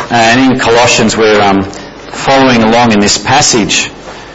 And in Colossians we're following along in this passage.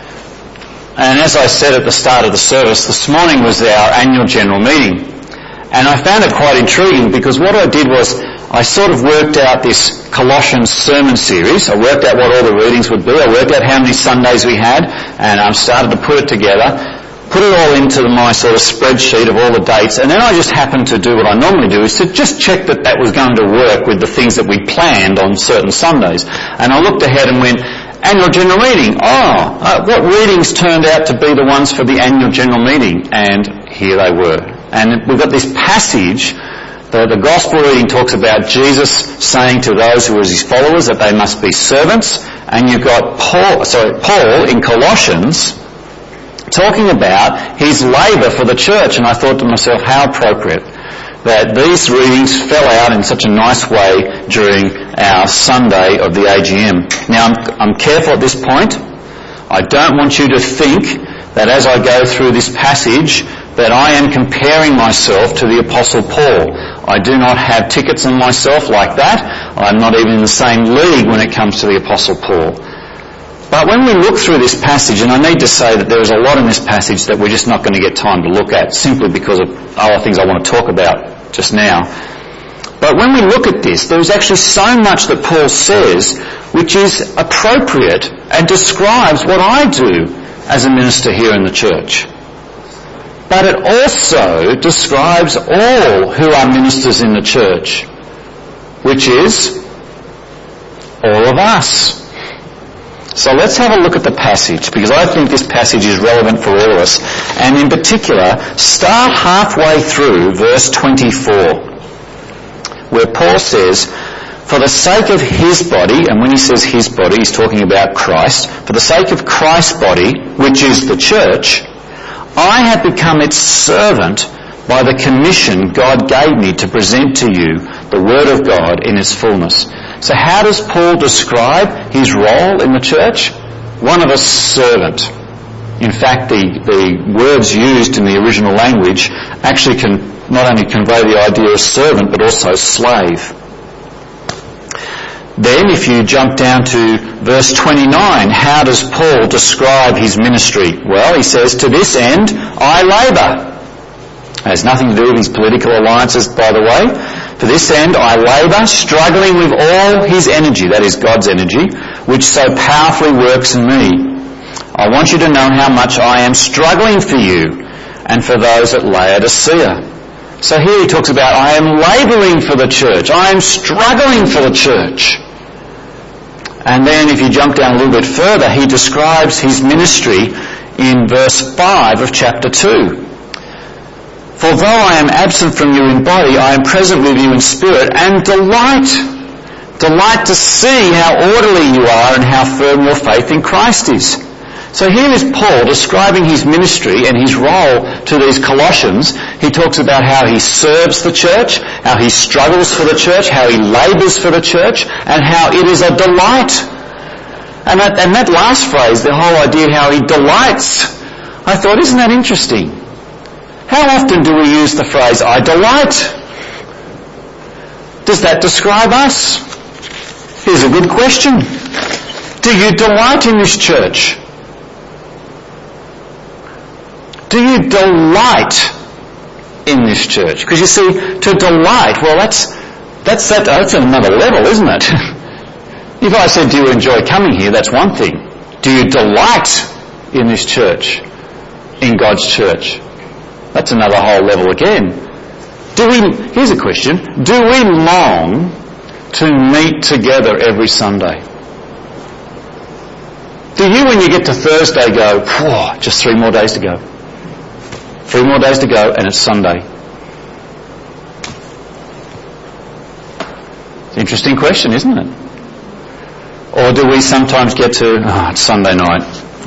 And as I said at the start of the service, this morning was our annual general meeting. And I found it quite intriguing because what I did was I sort of worked out this Colossians sermon series. I worked out what all the readings would be. I worked out how many Sundays we had and I started to put it together, put it all into my sort of spreadsheet of all the dates. And then I just happened to do what I normally do, is to just check that that was going to work with the things that we planned on certain Sundays. And I looked ahead and went, annual general meeting. What readings turned out to be the ones for the annual general meeting? And here they were. And we've got this passage. The gospel reading talks about Jesus saying to those who are his followers that they must be servants. And you've got Paul in Colossians talking about his labour for the church. And I thought to myself, how appropriate that these readings fell out in such a nice way during our Sunday of the AGM. Now, I'm careful at this point. I don't want you to think that as I go through this passage that I am comparing myself to the Apostle Paul. I do not have tickets on myself like that. I'm not even in the same league when it comes to the Apostle Paul. But when we look through this passage, and I need to say that there is a lot in this passage that we're just not going to get time to look at simply because of other things I want to talk about just now. But when we look at this, there is actually so much that Paul says which is appropriate and describes what I do as a minister here in the church. But it also describes all who are ministers in the church, which is all of us. So let's have a look at the passage, because I think this passage is relevant for all of us. And in particular, start halfway through verse 24, where Paul says, for the sake of his body, and when he says his body, he's talking about Christ, for the sake of Christ's body, which is the church, I have become its servant by the commission God gave me to present to you the Word of God in its fullness. So how does Paul describe his role in the church? One of a servant. In fact, the words used in the original language actually can not only convey the idea of servant, but also slave. Then if you jump down to verse 29, how does Paul describe his ministry? Well, he says, to this end I labour. It has nothing to do with his political alliances, by the way. For this end I labour, struggling with all his energy, that is God's energy, which so powerfully works in me. I want you to know how much I am struggling for you and for those at Laodicea. So here he talks about, I am labouring for the church. I am struggling for the church. And then if you jump down a little bit further, he describes his ministry in verse 5 of chapter 2. For though I am absent from you in body, I am present with you in spirit, and delight to see how orderly you are and how firm your faith in Christ is. So here is Paul describing his ministry and his role to these Colossians. He talks about how he serves the church, how he struggles for the church, how he labours for the church, and how it is a delight. And that last phrase, the whole idea how he delights, I thought, isn't that interesting? How often do we use the phrase, I delight? Does that describe us? Here's a good question. Do you delight in this church? Do you delight in this church? Because you see, to delight, well, that's another level, isn't it? If I said, do you enjoy coming here, that's one thing. Do you delight in this church, in God's church? That's another whole level again. Here's a question. Do we long to meet together every Sunday? Do you, when you get to Thursday, go, just 3 more days to go? 3 more days to go and it's Sunday. Interesting question, isn't it? Or do we sometimes get to, it's Sunday night.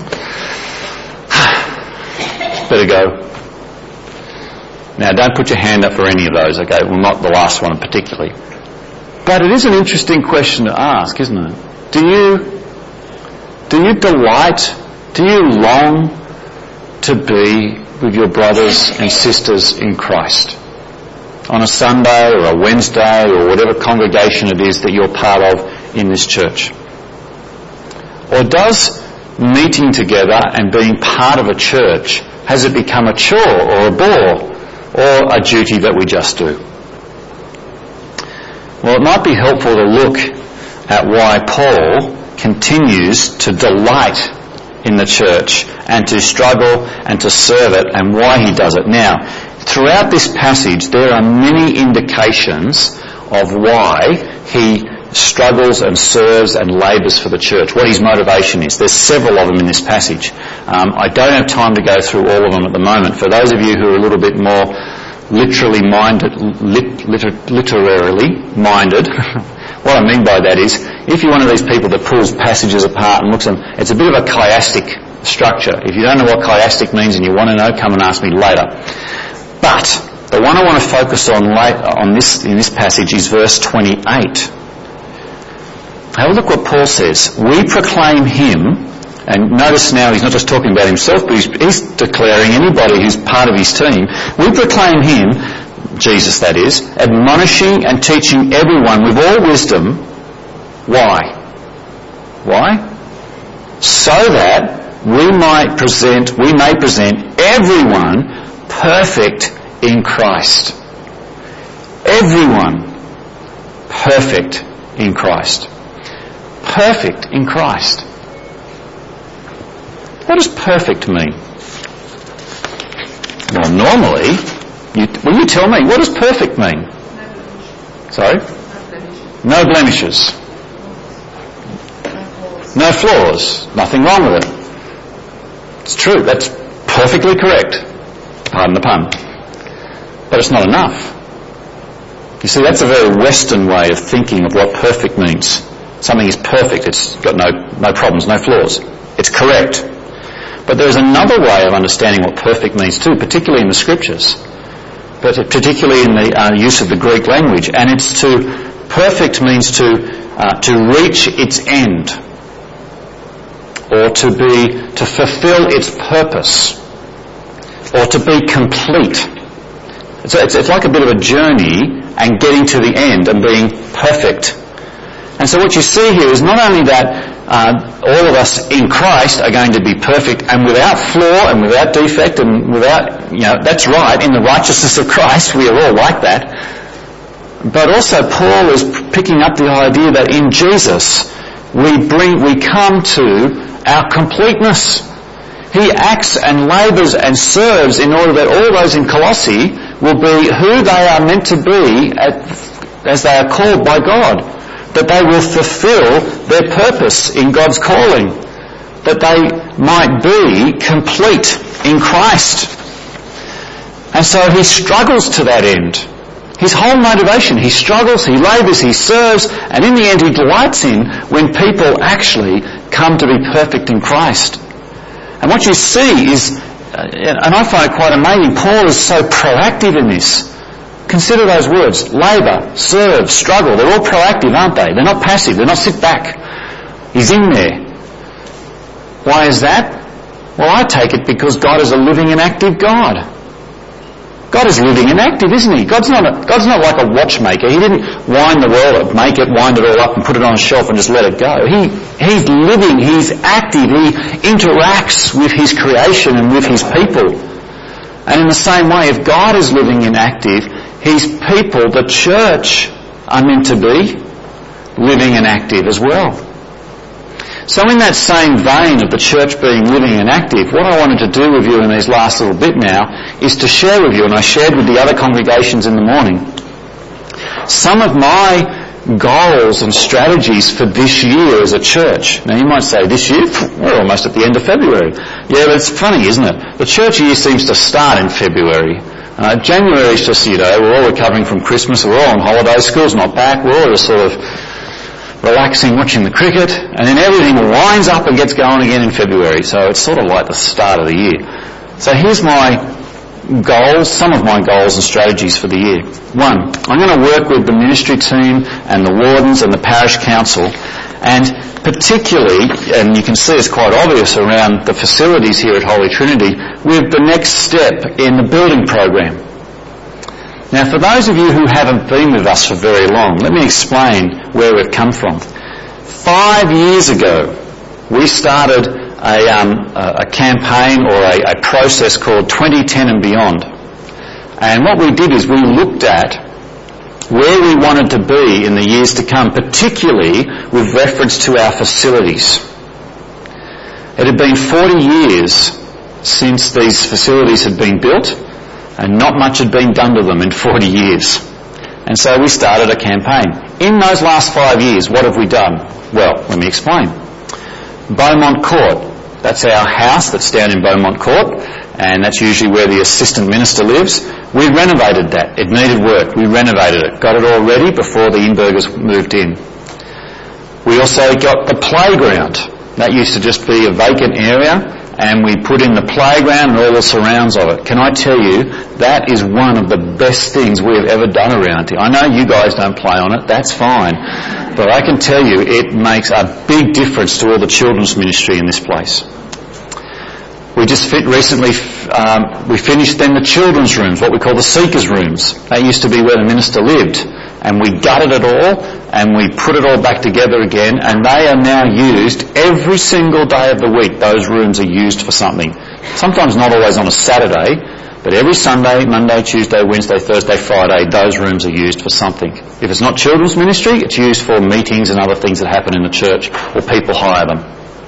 Better go. Now don't put your hand up for any of those, okay? Well, not the last one particularly. But it is an interesting question to ask, isn't it? Do you delight, do you long to be with your brothers and sisters in Christ on a Sunday or a Wednesday or whatever congregation it is that you're part of in this church? Or does meeting together and being part of a church, has it become a chore or a bore or a duty that we just do? Well, it might be helpful to look at why Paul continues to delight in the church and to struggle and to serve it, and why he does it. Now, throughout this passage there are many indications of why he struggles and serves and labours for the church, what his motivation is. There's several of them in this passage. I don't have time to go through all of them at the moment. For those of you who are a little bit more literally minded, literarily minded, what I mean by that is, if you're one of these people that pulls passages apart and looks at them, it's a bit of a chiastic structure. If you don't know what chiastic means and you want to know, come and ask me later. But the one I want to focus on in this passage is verse 28. Have a look what Paul says. We proclaim him, and notice now he's not just talking about himself, but he's declaring anybody who's part of his team. We proclaim him, Jesus that is, admonishing and teaching everyone with all wisdom. Why? Why? So that we may present everyone perfect in Christ. Everyone perfect in Christ. Perfect in Christ. What does perfect mean? Well, normally, will you tell me, what does perfect mean? Sorry? No blemishes. No flaws. Nothing wrong with it. It's true. That's perfectly correct. Pardon the pun. But it's not enough. You see, that's a very Western way of thinking of what perfect means. Something is perfect. It's got no problems, no flaws. It's correct. But there's another way of understanding what perfect means too, particularly in the scriptures, but particularly in the use of the Greek language. And perfect means to reach its end, or to fulfill its purpose, or to be complete. It's like a bit of a journey and getting to the end and being perfect. And so what you see here is not only that all of us in Christ are going to be perfect and without flaw and without defect and without, that's right, in the righteousness of Christ we are all like that. But also Paul is picking up the idea that in Jesus we come to our completeness. He acts and labours and serves in order that all those in Colossae will be who they are meant to be as they are called by God. That they will fulfill their purpose in God's calling. That they might be complete in Christ. And so he struggles to that end. His whole motivation, he struggles, he labours, he serves, and in the end he delights in when people actually come to be perfect in Christ. And what you see is, and I find it quite amazing, Paul is so proactive in this. Consider those words. Labour, serve, struggle. They're all proactive, aren't they? They're not passive. They're not sit back. He's in there. Why is that? Well, I take it because God is a living and active God. God is living and active, isn't he? God's not like a watchmaker. He didn't wind the world, make it, wind it all up and put it on a shelf and just let it go. He's living, he's active, he interacts with his creation and with his people. And in the same way, if God is living and active, his people, the church, are meant to be living and active as well. So in that same vein of the church being living and active, what I wanted to do with you in these last little bit now is to share with you, and I shared with the other congregations in the morning, some of my goals and strategies for this year as a church. Now you might say, this year? We're almost at the end of February. Yeah, but it's funny, isn't it? The church year seems to start in February. January is just, we're all recovering from Christmas, we're all on holiday, school's not back, we're all just sort of relaxing, watching the cricket, and then everything winds up and gets going again in February. So it's sort of like the start of the year. So here's my goals, some of my goals and strategies for the year. One, I'm going to work with the ministry team and the wardens and the parish council, and particularly, and you can see it's quite obvious around the facilities here at Holy Trinity, with the next step in the building program. Now, for those of you who haven't been with us for very long, let me explain where we've come from. 5 years ago, we started a campaign or a process called 2010 and Beyond. And what we did is we looked at where we wanted to be in the years to come, particularly with reference to our facilities. It had been 40 years since these facilities had been built, and not much had been done to them in 40 years. And so we started a campaign. In those last 5 years, what have we done? Well, let me explain. Beaumont Court, that's our house that's down in Beaumont Court, and that's usually where the assistant minister lives. We renovated that. It needed work. We renovated it. Got it all ready before the Inbergers moved in. We also got the playground. That used to just be a vacant area, and we put in the playground and all the surrounds of it. Can I tell you, that is one of the best things we have ever done around here. I know you guys don't play on it, that's fine. But I can tell you, it makes a big difference to all the children's ministry in this place. We just recently we finished then the children's rooms, what we call the seekers' rooms. That used to be where the minister lived. And we gutted it all, and we put it all back together again, and they are now used every single day of the week. Those rooms are used for something. Sometimes not always on a Saturday, but every Sunday, Monday, Tuesday, Wednesday, Thursday, Friday, those rooms are used for something. If it's not children's ministry, it's used for meetings and other things that happen in the church, or people hire them.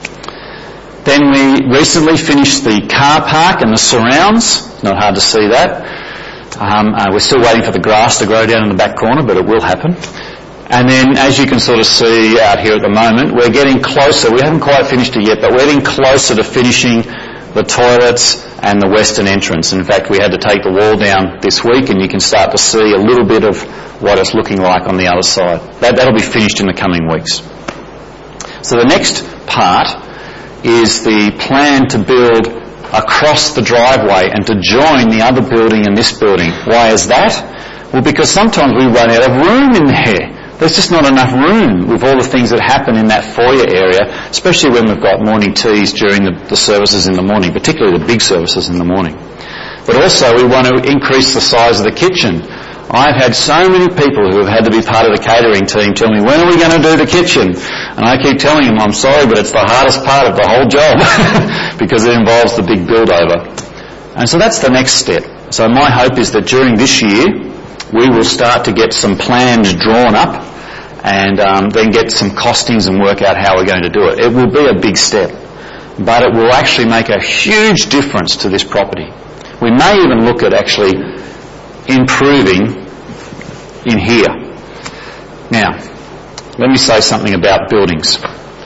Then we recently finished the car park and the surrounds. It's not hard to see that. We're still waiting for the grass to grow down in the back corner, but it will happen. And then, as you can sort of see out here at the moment, we're getting closer. We haven't quite finished it yet, but we're getting closer to finishing the toilets and the western entrance. In fact, we had to take the wall down this week, and you can start to see a little bit of what it's looking like on the other side. That'll be finished in the coming weeks. So the next part is the plan to build across the driveway and to join the other building and this building. Why is that? Well, because sometimes we run out of room in there. There's just not enough room with all the things that happen in that foyer area, especially when we've got morning teas during the services in the morning, particularly the big services in the morning. But also we want to increase the size of the kitchen. I've had so many people who have had to be part of the catering team tell me, when are we going to do the kitchen? And I keep telling them, I'm sorry, but it's the hardest part of the whole job because it involves the big build over. And so that's the next step. So my hope is that during this year, we will start to get some plans drawn up and then get some costings and work out how we're going to do it. It will be a big step, but it will actually make a huge difference to this property. We may even look at actually improving in here. Now, let me say something about buildings.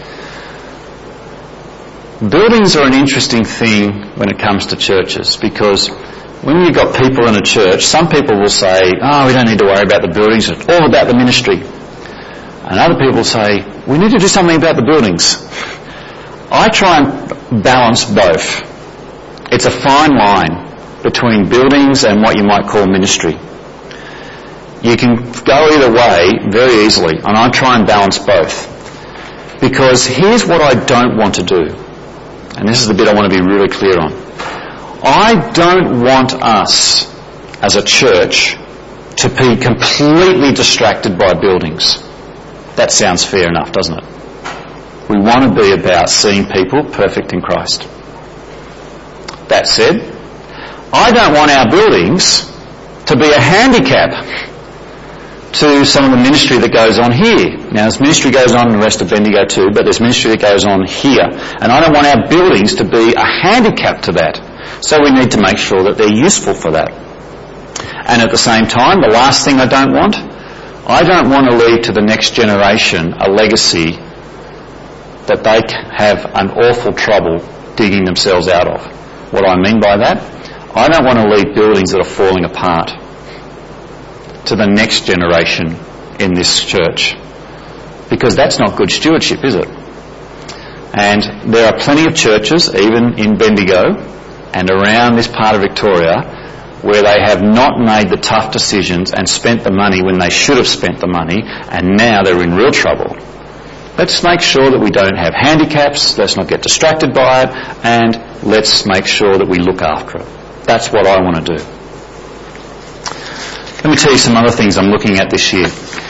Buildings are an interesting thing when it comes to churches, because when you've got people in a church, some people will say, oh, we don't need to worry about the buildings, it's all about the ministry. And other people say, we need to do something about the buildings. I try and balance both. It's a fine line between buildings and what you might call ministry. You can go either way very easily, and I try and balance both. Because here's what I don't want to do, and this is the bit I want to be really clear on. I don't want us as a church to be completely distracted by buildings. That sounds fair enough, doesn't it? We want to be about seeing people perfect in Christ. That said, I don't want our buildings to be a handicap to some of the ministry that goes on here. Now, there's ministry goes on in the rest of Bendigo too, but there's ministry that goes on here. And I don't want our buildings to be a handicap to that. So we need to make sure that they're useful for that. And at the same time, the last thing I don't want to leave to the next generation a legacy that they have an awful trouble digging themselves out of. What do I mean by that? I don't want to leave buildings that are falling apart to the next generation in this church, because that's not good stewardship, is it? And there are plenty of churches, even in Bendigo and around this part of Victoria, where they have not made the tough decisions and spent the money when they should have spent the money, and now they're in real trouble. Let's make sure that we don't have handicaps, let's not get distracted by it, and let's make sure that we look after it. That's what I want to do. Let me tell you some other things I'm looking at this year.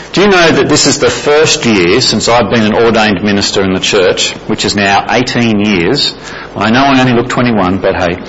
Do you know that this is the first year since I've been an ordained minister in the church, which is now 18 years. I know I only look 21, but hey.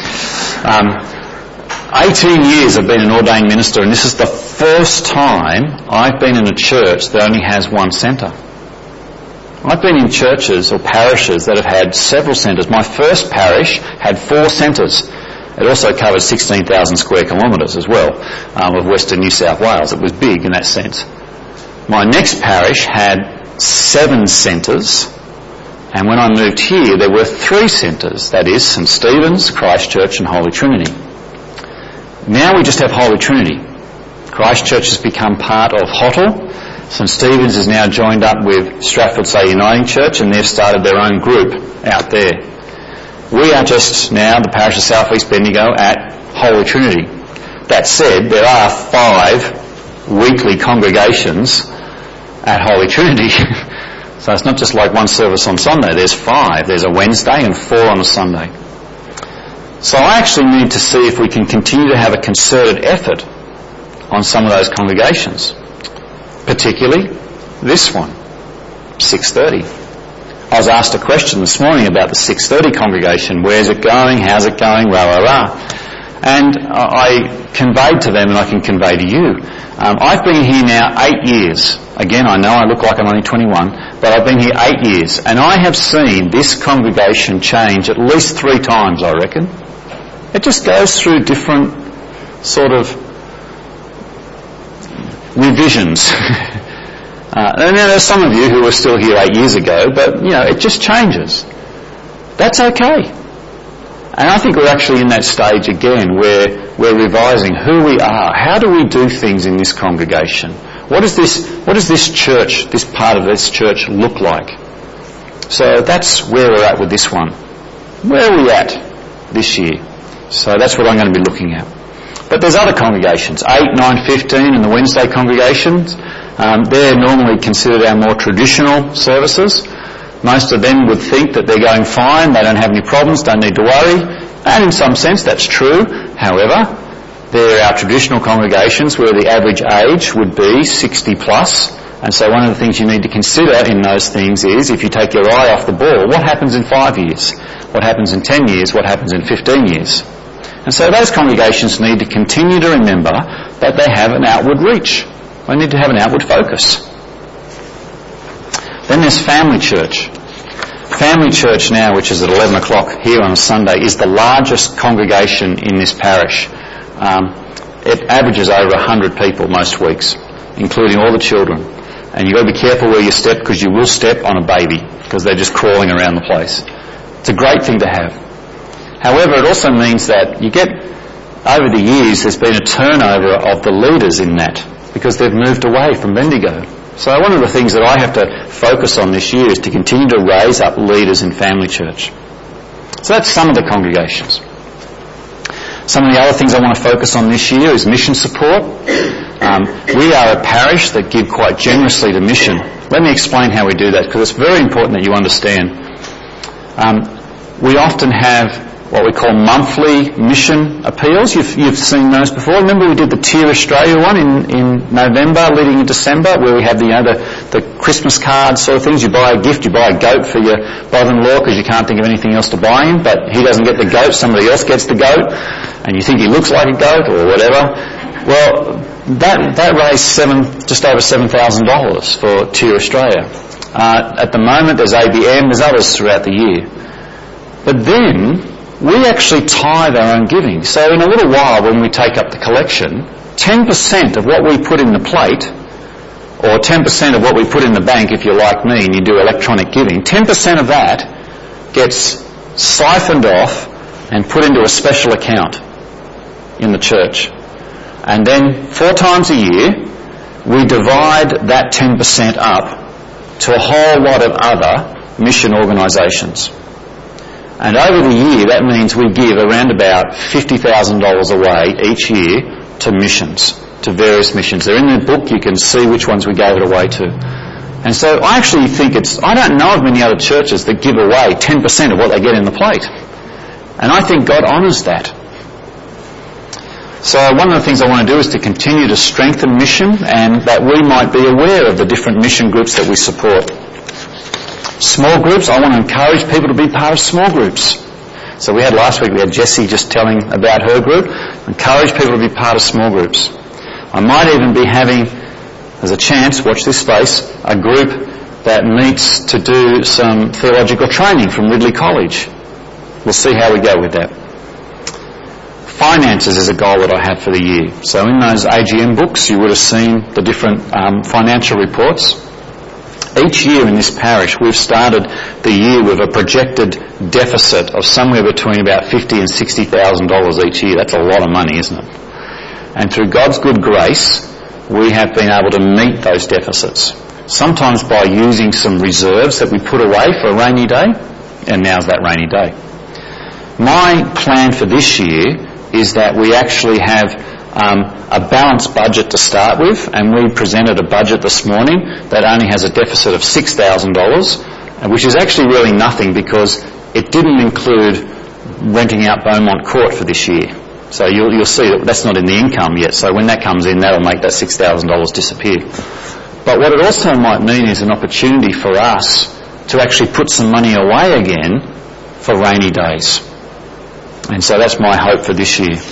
18 years I've been an ordained minister, and this is the first time I've been in a church that only has one centre. I've been in churches or parishes that have had several centres. My first parish had 4 centres. It also covered 16,000 square kilometres as well of Western New South Wales. It was big in that sense. My next parish had 7 centres, and when I moved here there were 3 centres, that is St Stephen's, Christchurch and Holy Trinity. Now we just have Holy Trinity. Christchurch has become part of Hottle. St Stephen's is now joined up with Stratford Say Uniting Church, and they've started their own group out there. We are just now, the parish of South East Bendigo, at Holy Trinity. That said, there are 5 weekly congregations at Holy Trinity. So it's not just like one service on Sunday, there's 5. There's a Wednesday and 4 on a Sunday. So I actually need to see if we can continue to have a concerted effort on some of those congregations. Particularly this one, 6:30. I was asked a question this morning about the 6:30 congregation. Where's it going? How's it going? Rah, rah, rah. And I conveyed to them, and I can convey to you. I've been here now 8 years. Again, I know I look like I'm only 21, but I've been here 8 years. And I have seen this congregation change at least 3 times, I reckon. It just goes through different sort of revisions. And there's some of you who were still here 8 years ago, but, it just changes. That's okay. And I think we're actually in that stage again where we're revising who we are. How do we do things in this congregation? What does this church, this part of this church look like? So that's where we're at with this one. Where are we at this year? So that's what I'm going to be looking at. But there's other congregations, 8, 9, 15 and the Wednesday congregations. They're normally considered our more traditional services. Most of them would think that they're going fine, they don't have any problems, don't need to worry. And in some sense that's true. However, they're our traditional congregations where the average age would be 60 plus. And so one of the things you need to consider in those things is, if you take your eye off the ball, what happens in 5 years? What happens in 10 years? What happens in 15 years? And so those congregations need to continue to remember that they have an outward reach. They need to have an outward focus. Then there's Family Church. Family Church now, which is at 11 o'clock here on a Sunday, is the largest congregation in this parish. It averages over 100 people most weeks, including all the children. And you've got to be careful where you step, because you will step on a baby, because they're just crawling around the place. It's a great thing to have. However, it also means that you get, over the years, there's been a turnover of the leaders in that, because they've moved away from Bendigo. So one of the things that I have to focus on this year is to continue to raise up leaders in Family Church. So that's some of the congregations. Some of the other things I want to focus on this year is mission support. We are a parish that give quite generously to mission. Let me explain how we do that, because it's very important that you understand. We often have what we call monthly mission appeals. You've seen those before. Remember we did the Tier Australia one in November leading into December, where we have the Christmas card sort of things. You buy a gift, you buy a goat for your brother-in-law because you can't think of anything else to buy him, but he doesn't get the goat, somebody else gets the goat, and you think he looks like a goat or whatever. Well, that raised just over $7,000 for Tier Australia. At the moment there's ABM, there's others throughout the year. But then we actually tithe our own giving. So in a little while when we take up the collection, 10% of what we put in the plate, or 10% of what we put in the bank, if you're like me and you do electronic giving, 10% of that gets siphoned off and put into a special account in the church. And then 4 times a year, we divide that 10% up to a whole lot of other mission organisations. And over the year, that means we give around about $50,000 away each year to missions, to various missions. They're in the book, you can see which ones we gave it away to. And so I actually think I don't know of many other churches that give away 10% of what they get in the plate. And I think God honours that. So one of the things I want to do is to continue to strengthen mission, and that we might be aware of the different mission groups that we support. Small groups, I want to encourage people to be part of small groups. So last week we had Jessie just telling about her group. Encourage people to be part of small groups. I might even be having, as a chance, watch this space, a group that meets to do some theological training from Ridley College. We'll see how we go with that. Finances is a goal that I have for the year. So in those AGM books you would have seen the different financial reports. Each year in this parish we've started the year with a projected deficit of somewhere between about $50,000 and $60,000 each year. That's a lot of money, isn't it? And through God's good grace we have been able to meet those deficits. Sometimes by using some reserves that we put away for a rainy day, and now's that rainy day. My plan for this year is that we actually have a balanced budget to start with, and we presented a budget this morning that only has a deficit of $6,000, which is actually really nothing because it didn't include renting out Beaumont Court for this year. So you'll see that that's not in the income yet, so when that comes in that'll make that $6,000 disappear. But what it also might mean is an opportunity for us to actually put some money away again for rainy days. And so that's my hope for this year.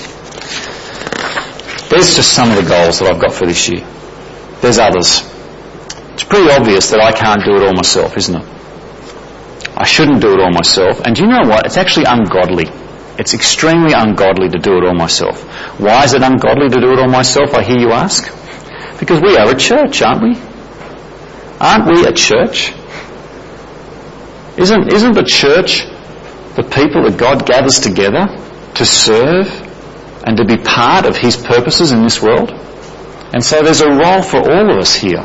There's just some of the goals that I've got for this year. There's others. It's pretty obvious that I can't do it all myself, isn't it? I shouldn't do it all myself. And do you know what? It's actually ungodly. It's extremely ungodly to do it all myself. Why is it ungodly to do it all myself, I hear you ask? Because we are a church, aren't we? Aren't we a church? Isn't the church the people that God gathers together to serve and to be part of His purposes in this world? And so there's a role for all of us here.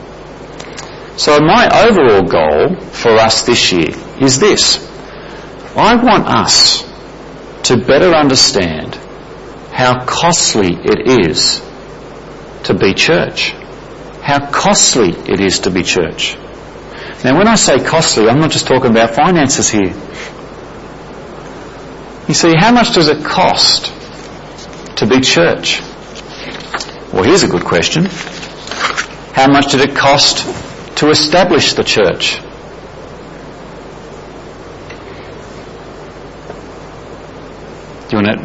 So my overall goal for us this year is this. I want us to better understand how costly it is to be church. How costly it is to be church. Now when I say costly, I'm not just talking about finances here. You see, how much does it cost to be church? Well, here's a good question. How much did it cost to establish the church? Do you want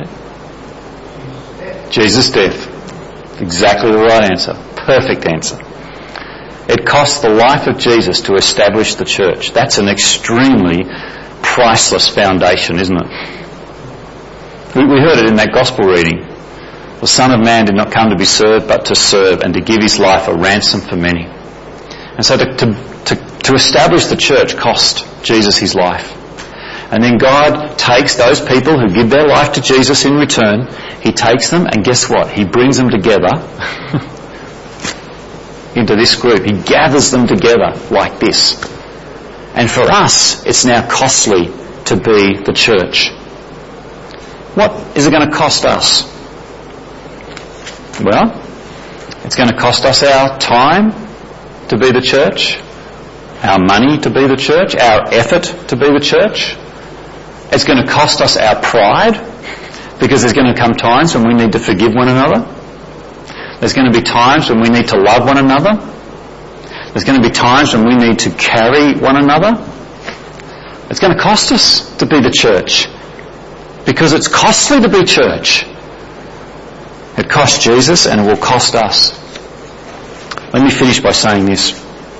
to? Jesus' death. Exactly the right answer. Perfect answer. It cost the life of Jesus to establish the church. That's an extremely priceless foundation, isn't it? We heard it in that gospel reading. The Son of Man did not come to be served, but to serve and to give His life a ransom for many. And so to establish the church cost Jesus His life. And then God takes those people who give their life to Jesus in return, He takes them and guess what? He brings them together into this group. He gathers them together like this. And for us, it's now costly to be the church. What is it going to cost us? Well, it's going to cost us our time to be the church, our money to be the church, our effort to be the church. It's going to cost us our pride, because there's going to come times when we need to forgive one another. There's going to be times when we need to love one another. There's going to be times when we need to carry one another. It's going to cost us to be the church, because it's costly to be church. It cost Jesus and it will cost us. Let me finish by saying this.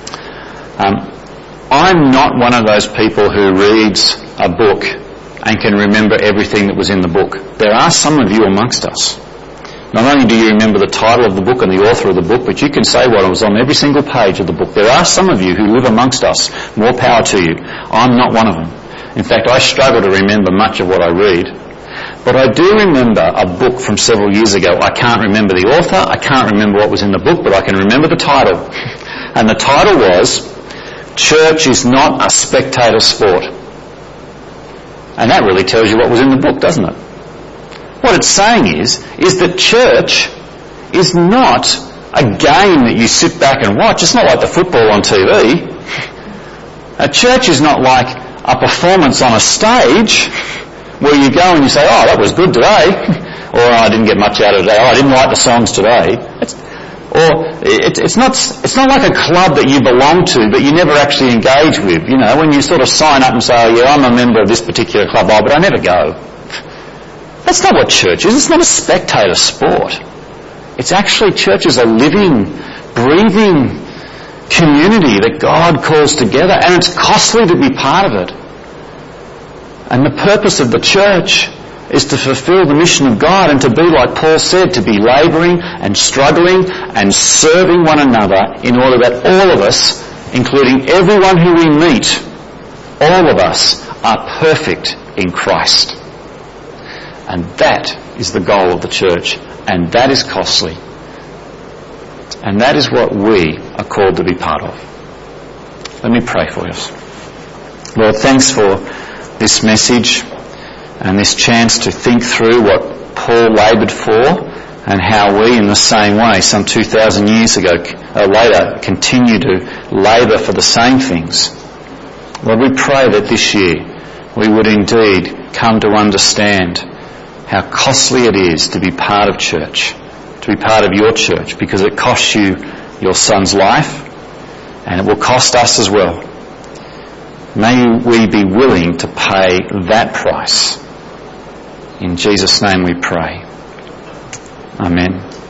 I'm not one of those people who reads a book and can remember everything that was in the book. There are some of you amongst us. Not only do you remember the title of the book and the author of the book, but you can say what was on every single page of the book. There are some of you who live amongst us. More power to you. I'm not one of them. In fact, I struggle to remember much of what I read. But I do remember a book from several years ago. I can't remember the author, I can't remember what was in the book, but I can remember the title. And the title was, Church is Not a Spectator Sport. And that really tells you what was in the book, doesn't it? What it's saying is that church is not a game that you sit back and watch. It's not like the football on TV. A church is not like a performance on a stage where you go and you say, oh, that was good today. Or I didn't get much out of today. I didn't like the songs today. It's not like a club that you belong to but you never actually engage with. You know, when you sort of sign up and say, oh yeah, I'm a member of this particular club, but I never go. That's not what church is. It's not a spectator sport. It's actually, church is a living, breathing community that God calls together, and it's costly to be part of it. And the purpose of the church is to fulfill the mission of God and to be, like Paul said, to be labouring and struggling and serving one another in order that all of us, including everyone who we meet, all of us are perfect in Christ. And that is the goal of the church, and that is costly. And that is what we are called to be part of. Let me pray for us. Lord, thanks for this message and this chance to think through what Paul laboured for and how we, in the same way, some 2,000 years ago, later, continue to labour for the same things. Lord, we pray that this year we would indeed come to understand how costly it is to be part of church, to be part of your church, because it costs you your son's life and it will cost us as well. May we be willing to pay that price. In Jesus' name we pray. Amen.